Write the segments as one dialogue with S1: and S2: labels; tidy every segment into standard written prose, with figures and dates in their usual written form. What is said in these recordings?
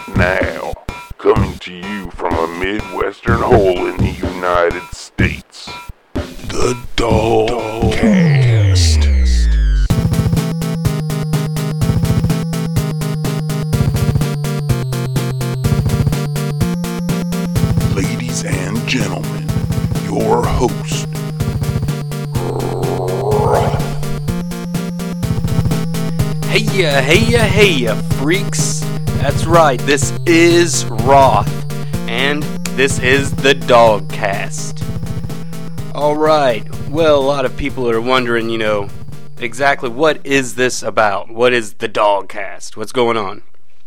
S1: Now, coming to you from a Midwestern hole in the United States, the Dogcast. Ladies and gentlemen, your host, Roth.
S2: Hey, freaks. That's right, this is Roth, and this is the Dogcast. Alright, well, a lot of people are wondering, exactly what is this about? What is the Dogcast? What's going on?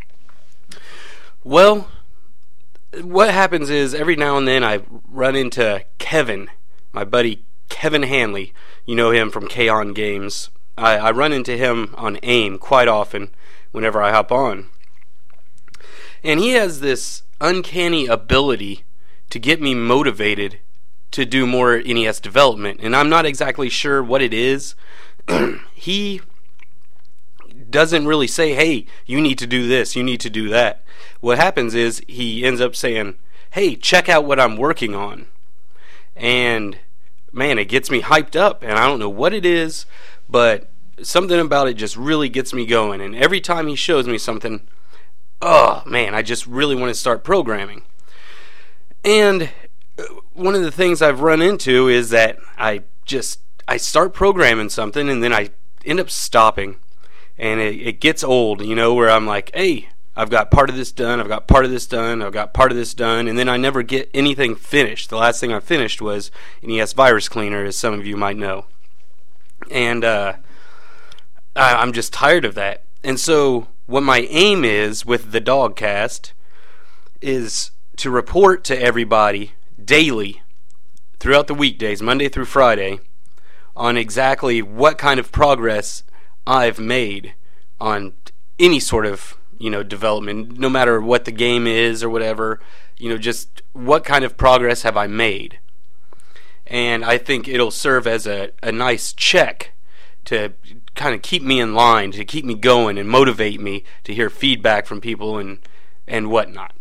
S2: Well, what happens is every now and then I run into Kevin, my buddy Kevin Hanley. You know him from K-On! Games. I run into him on AIM quite often whenever I hop on. And he has this uncanny ability to get me motivated to do more NES development. And I'm not exactly sure what it is. He doesn't really say, hey, you need to do this, you need to do that. What happens is he ends up saying, hey, check out what I'm working on. And, man, it gets me hyped up. And I don't know what it is, but something about it just really gets me going. And every time he shows me something, oh man, I just really want to start programming. And one of the things I've run into is that I start programming something and then I end up stopping. And it gets old, where I'm like, hey, I've got part of this done, I've got part of this done, I've got part of this done, and then I never get anything finished. The last thing I finished was NES Virus Cleaner, as some of you might know. And I'm just tired of that. And so what my aim is with the Dogcast is to report to everybody daily throughout the weekdays, Monday through Friday, on exactly what kind of progress I've made on any sort of, development, no matter what the game is or whatever, just what kind of progress have I made. And I think it'll serve as a nice check to kind of keep me in line, to keep me going and motivate me to hear feedback from people and whatnot.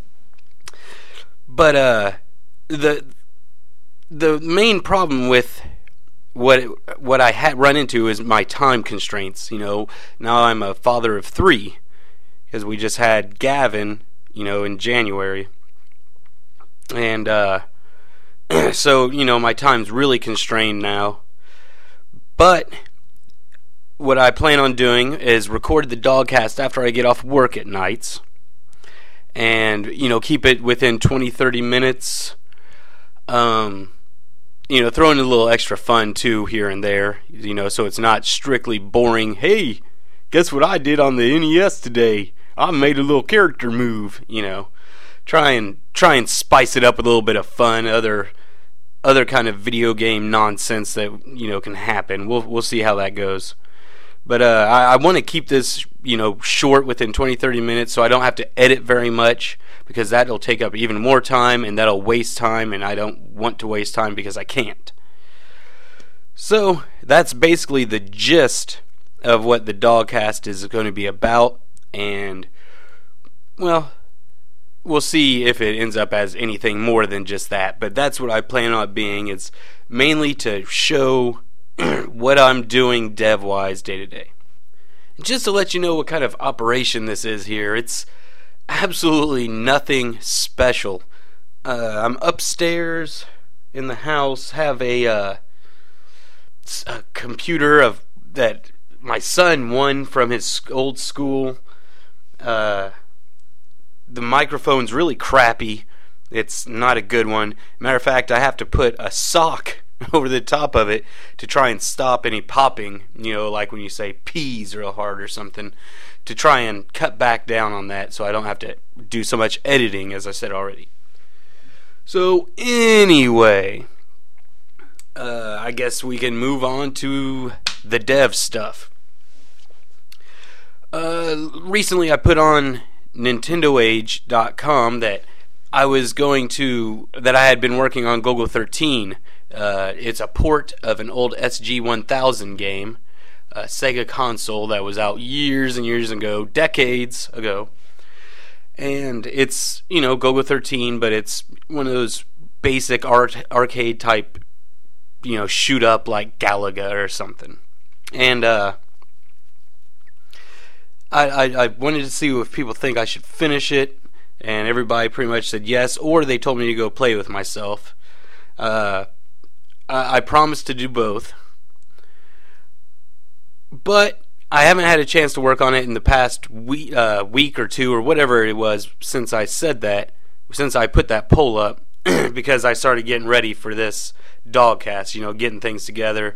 S2: But the main problem with what I had run into is my time constraints. Now I'm a father of 3 because we just had Gavin, in January, and so my time's really constrained now. But what I plan on doing is record the Dogcast after I get off work at nights. And, keep it within 20-30 minutes. Throw in a little extra fun, too, here and there. So it's not strictly boring. Hey, guess what I did on the NES today? I made a little character move, Try and spice it up with a little bit of fun, other kind of video game nonsense that, can happen. We'll see how that goes. But I want to keep this, short within 20-30 minutes so I don't have to edit very much, because that'll take up even more time and that'll waste time, and I don't want to waste time because I can't. So that's basically the gist of what the Dogcast is going to be about, and, well, we'll see if it ends up as anything more than just that. But that's what I plan on it being. It's mainly to show what I'm doing dev-wise day to day. Just to let you know what kind of operation this is here, it's absolutely nothing special. I'm upstairs in the house, have a computer that my son won from his old school. The microphone's really crappy. It's not a good one. Matter of fact, I have to put a sock over the top of it to try and stop any popping, like when you say peas real hard or something, to try and cut back down on that so I don't have to do so much editing, as I said already. So anyway, I guess we can move on to the dev stuff. Recently I put on NintendoAge.com that I had been working on Golgo 13. It's a port of an old SG-1000 game, a Sega console that was out years and years ago, decades ago. and it's, Golgo 13, but it's one of those basic arcade type, shoot up like Galaga or something. And I wanted to see if people think I should finish it, and everybody pretty much said yes, or they told me to go play with myself. I promised to do both, but I haven't had a chance to work on it in the past week or two or whatever it was since I said that, since I put that poll up, because I started getting ready for this Dogcast, getting things together,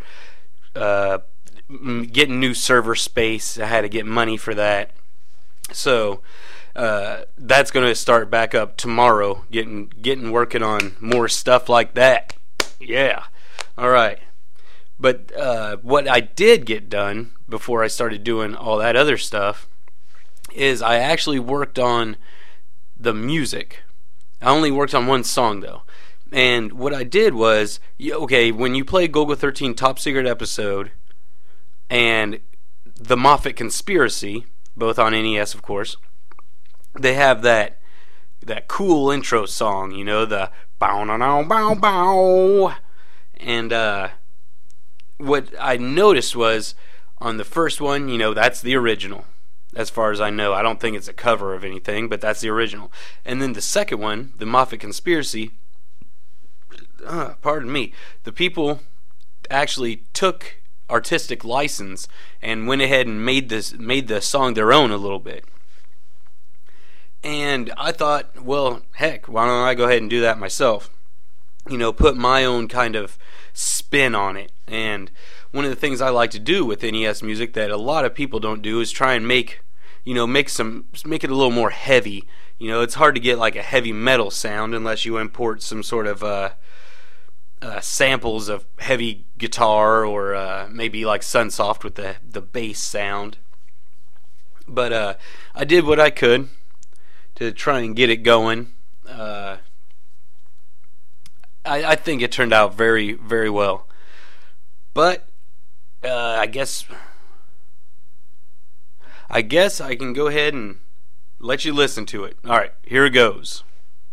S2: getting new server space. I had to get money for that. So that's going to start back up tomorrow, getting working on more stuff like that. Yeah. All right. But what I did get done before I started doing all that other stuff is I actually worked on the music. I only worked on one song, though. And what I did was, when you play Golgo 13 Top Secret Episode and the Moffat Conspiracy, both on NES, of course, they have that cool intro song, the bow now now bow bow. And what I noticed was on the first one, that's the original. As far as I know, I don't think it's a cover of anything, but that's the original. And then the second one, the Moffat Conspiracy, pardon me, the people actually took artistic license and went ahead and made the song their own a little bit. And I thought, well, heck, why don't I go ahead and do that myself? Put my own kind of spin on it. And one of the things I like to do with NES music that a lot of people don't do is try and make it a little more heavy. It's hard to get like a heavy metal sound unless you import some sort of samples of heavy guitar or maybe like Sunsoft with the bass sound. But I did what I could to try and get it going. I think it turned out very, very well. But I guess I can go ahead and let you listen to it. All right, here it goes.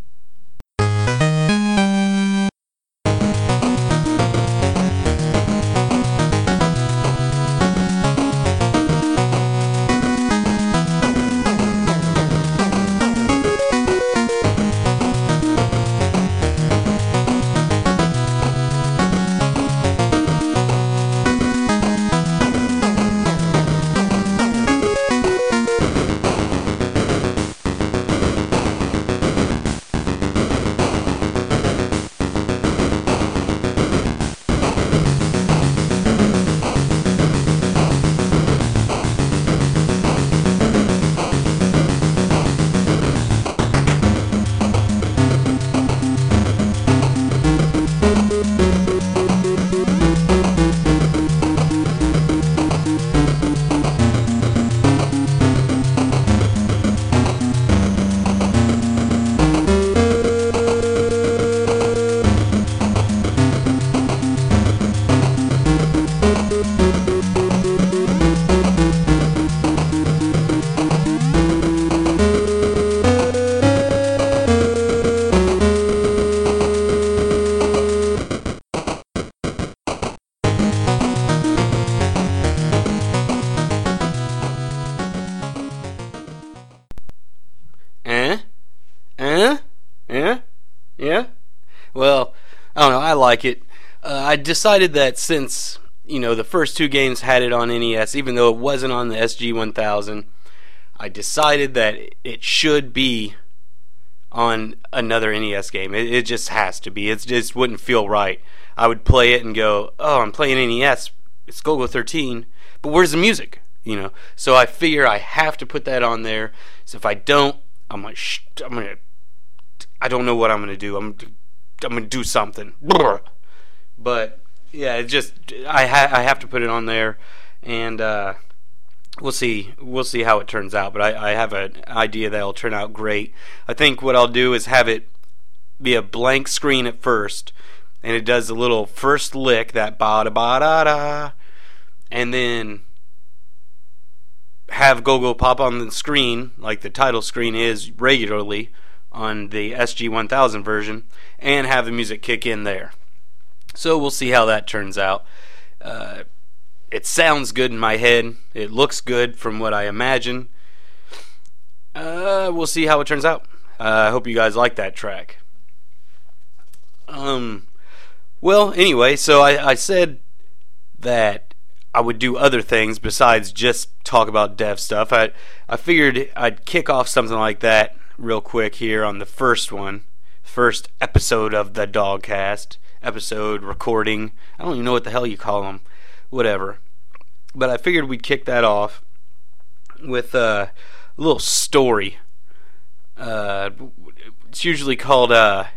S2: Yeah? Well, I don't know, I like it. I decided that since, the first two games had it on NES, even though it wasn't on the SG-1000, I decided that it should be on another NES game. It just has to be. It just wouldn't feel right. I would play it and go, oh, I'm playing NES. It's Golgo 13, but where's the music? So I figure I have to put that on there. So if I don't, I don't know what I'm gonna do. I'm gonna do something. But yeah, I have to put it on there, and we'll see how it turns out. But I have an idea that it'll turn out great. I think what I'll do is have it be a blank screen at first, and it does a little first lick, that ba da ba da da, and then have Gogol pop on the screen, like the title screen is regularly on the SG-1000 version, and have the music kick in there. So we'll see how that turns out. It sounds good in my head. It looks good from what I imagine. We'll see how it turns out. I hope you guys like that track. Well, anyway, so I said that I would do other things besides just talk about dev stuff. I figured I'd kick off something like that real quick here on the first episode of the Dogcast. Episode, recording, I don't even know what the hell you call them. Whatever. But I figured we'd kick that off with a little story. It's usually called,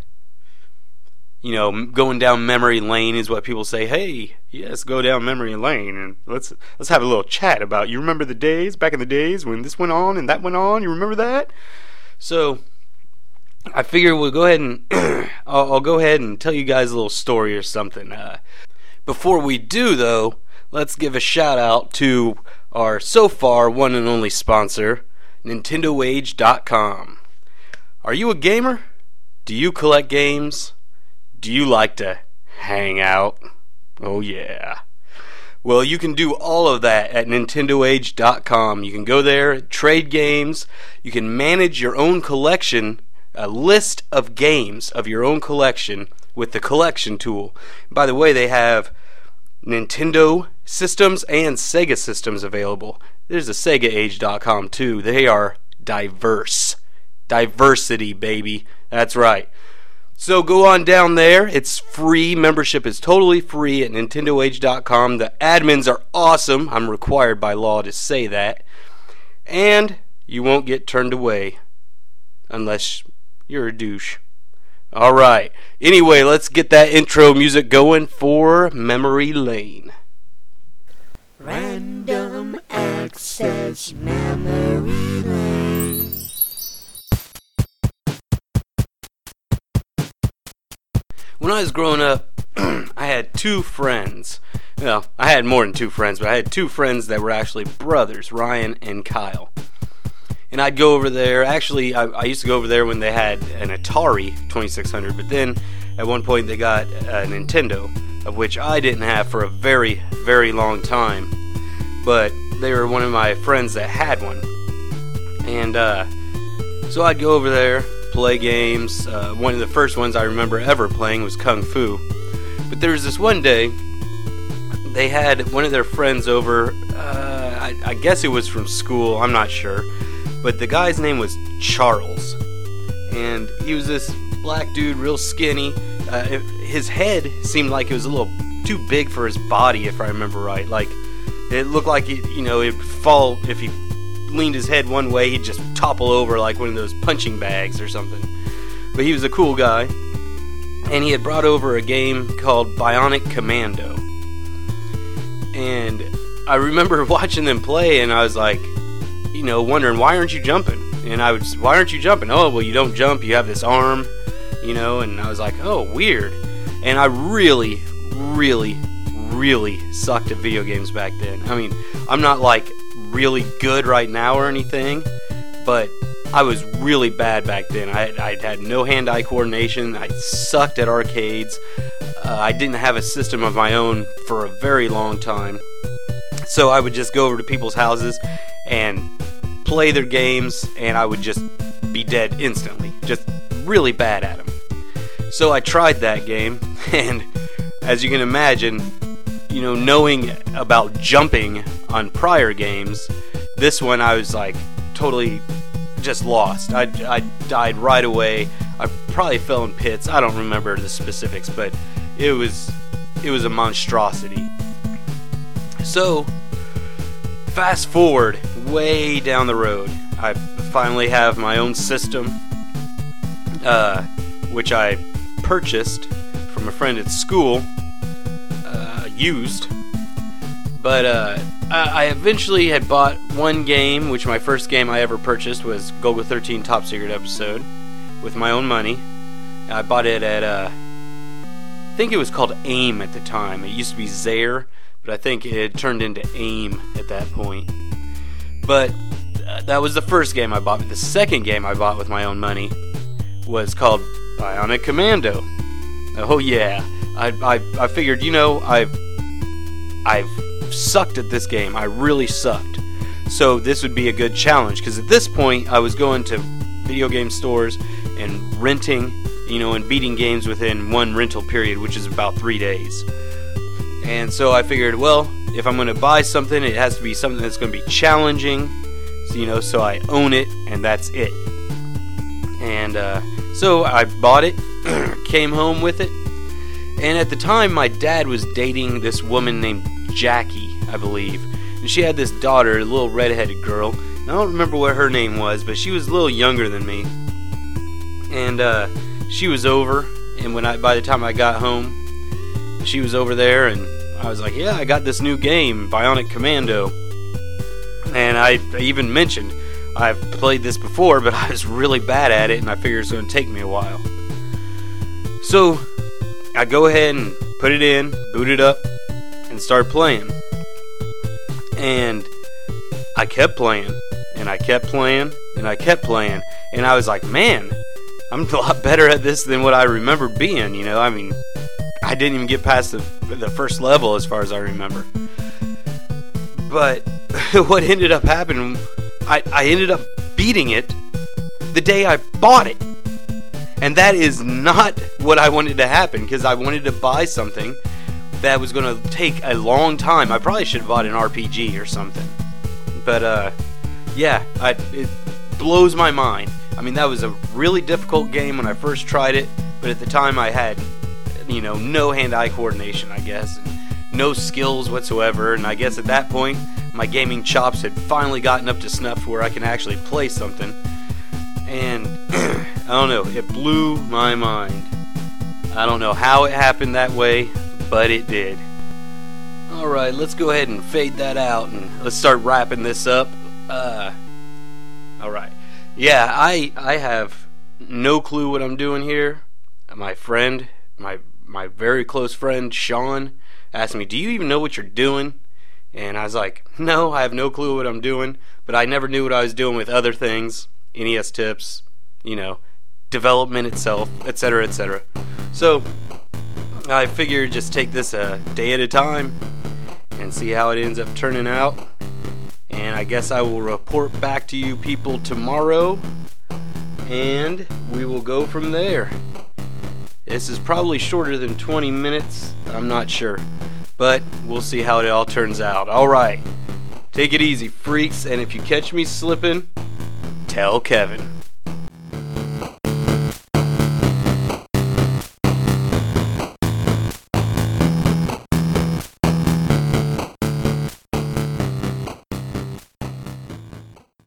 S2: going down memory lane is what people say. Hey, yes, go down memory lane and let's have a little chat about. You remember the days back in the days when this went on and that went on? You remember that? So I figured we'll go ahead and I'll go ahead and tell you guys a little story or something. Before we do, though, let's give a shout out to our so far one and only sponsor, NintendoAge.com. Are you a gamer? Do you collect games? Do you like to hang out? Oh yeah. Well, you can do all of that at NintendoAge.com. You can go there, trade games, you can manage your own collection, a list of games of your own collection with the collection tool. By the way, they have Nintendo systems and Sega systems available. There's a SegaAge.com too. They are diverse. Diversity, baby. That's right. So go on down there. It's free. Membership is totally free at NintendoAge.com. The admins are awesome. I'm required by law to say that. And you won't get turned away unless you're a douche. Alright. Anyway, let's get that intro music going for Memory Lane.
S3: Random Access Memory Lane.
S2: When I was growing up, I had two friends. Well, I had more than two friends, but I had two friends that were actually brothers, Ryan and Kyle. And I'd go over there. Actually, I used to go over there when they had an Atari 2600, but then at one point they got a Nintendo, of which I didn't have for a very, very long time. But they were one of my friends that had one. And so I'd go over there, play games. One of the first ones I remember ever playing was Kung Fu. But there was this one day, they had one of their friends over. I guess it was from school, I'm not sure. But the guy's name was Charles. And he was this black dude, real skinny. His head seemed like it was a little too big for his body, if I remember right. Like, it looked like it'd fall. If he leaned his head one way, he'd just topple over like one of those punching bags or something. But he was a cool guy. And he had brought over a game called Bionic Commando. And I remember watching them play, and I was like, wondering, why aren't you jumping? And why aren't you jumping? Oh, well, you don't jump, you have this arm, and I was like, oh, weird. And I really, really, really sucked at video games back then. I mean, I'm not like really good right now or anything, but I was really bad back then. I had no hand-eye coordination. I sucked at arcades. I didn't have a system of my own for a very long time. So I would just go over to people's houses and play their games, and I would just be dead instantly. Just really bad at them. So I tried that game, and as you can imagine, knowing about jumping on prior games, this one I was like totally just lost. I died right away. I probably fell in pits. I don't remember the specifics, but it was a monstrosity. So fast forward way down the road, I finally have my own system, which I purchased from a friend at school, used. But I eventually had bought one game, which my first game I ever purchased was Golgo 13 Top Secret Episode, with my own money. I bought it at, I think it was called AIM at the time. It used to be Zaire, but I think it had turned into AIM at that point. But that was the first game I bought. The second game I bought with my own money was called Bionic Commando. Oh yeah, I figured, I've sucked at this game. I really sucked. So this would be a good challenge, because at this point I was going to video game stores and renting, and beating games within one rental period, which is about 3 days. And so I figured, well, if I'm going to buy something, it has to be something that's going to be challenging, so I own it, and that's it. And so I bought it, came home with it, and at the time my dad was dating this woman named Jackie, I believe. And she had this daughter, a little redheaded girl. I don't remember what her name was, but she was a little younger than me. And she was over, and by the time I got home, she was over there, and I was like, yeah, I got this new game, Bionic Commando. And I even mentioned, I've played this before, but I was really bad at it, and I figured it's going to take me a while. So I go ahead and put it in, boot it up, and start playing. And I kept playing, and I kept playing, and I kept playing, and I was like, man, I'm a lot better at this than what I remember being, I mean, I didn't even get past the first level as far as I remember. But what ended up happening, I ended up beating it the day I bought it. And that is not what I wanted to happen, because I wanted to buy something that was going to take a long time. I probably should have bought an RPG or something. But, yeah, it blows my mind. I mean, that was a really difficult game when I first tried it, but at the time I had, no hand-eye coordination, I guess, and no skills whatsoever, and I guess at that point, my gaming chops had finally gotten up to snuff where I can actually play something, and, I don't know, it blew my mind. I don't know how it happened that way, but it did. Alright, let's go ahead and fade that out, and let's start wrapping this up. Alright. Yeah, I have no clue what I'm doing here. My friend, my very close friend, Sean, asked me, do you even know what you're doing? And I was like, no, I have no clue what I'm doing, but I never knew what I was doing with other things, NES tips, development itself, etc., etc. So, I figured just take this a day at a time and see how it ends up turning out. And I guess I will report back to you people tomorrow, and we will go from there. This is probably shorter than 20 minutes, I'm not sure, but we'll see how it all turns out. Alright, take it easy, freaks, and if you catch me slipping, tell Kevin.